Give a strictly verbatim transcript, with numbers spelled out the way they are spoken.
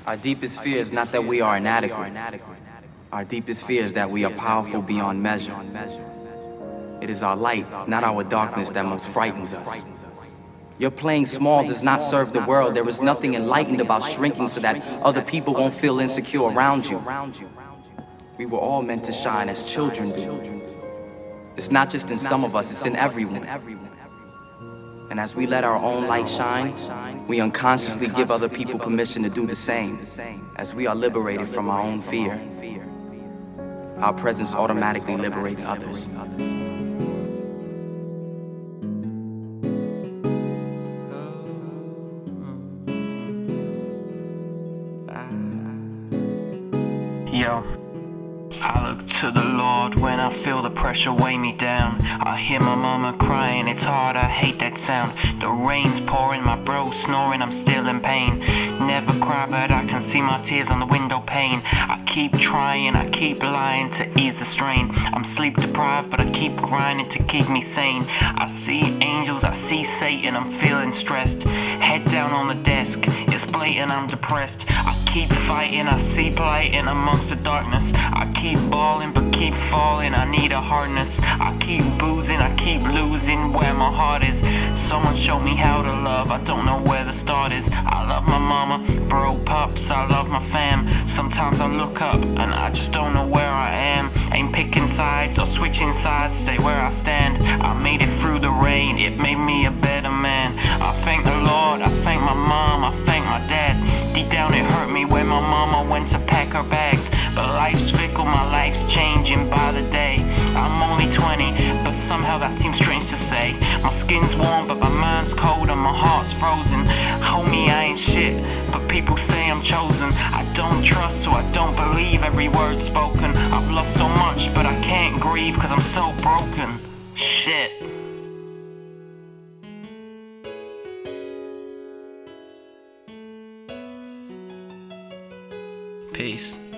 Our deepest fear is not that we are inadequate. Our deepest fear is that we are powerful beyond measure. It is our light, not our darkness, that most frightens us. Your playing small does not serve the world. There is nothing enlightened about shrinking so that other people won't feel insecure around you. We were all meant to shine as children do. It's not just in some of us, it's in everyone. And as we let our own light shine, we unconsciously give other people permission to do the same. As we are liberated from our own fear, our presence automatically liberates others. Yo, I look to the Lord when I feel the pressure weigh me down. I hear my mama crying, it's hard, I hate that sound. The rain's pouring, my bro snoring, I'm still in pain. Never cry, but I can see my tears on the window pane. I keep trying, I keep lying to ease the strain. I'm sleep deprived, but I keep grinding to keep me sane. I see angels, I see Satan, I'm feeling stressed. Head down on the desk, it's blatant, I'm depressed. I keep fighting, I see blighting amongst the darkness. I keep balling, but keep falling, I need a harness. I keep boozing, I keep losing where my heart is. Someone show me how to love, I don't know where the start is. I love my mama, bro, pops, I love my fam. Sometimes I look up and I just don't know where I am. Ain't picking sides or switching sides, stay where I stand. I made it through the rain, it made me a better man. I thank the Lord, I thank my mom, I thank my dad. Deep down it hurt me when my mama went to pack her bags. But life's fickle, my life's changing by the day. I'm only twenty, but somehow that seems strange to say. My skin's warm, but my mind's cold and my heart's frozen. Homie, I ain't shit, but people say I'm chosen. I don't trust, so I don't believe every word spoken. I've lost so much, but I can't grieve, cause I'm so broken. Shit. Peace.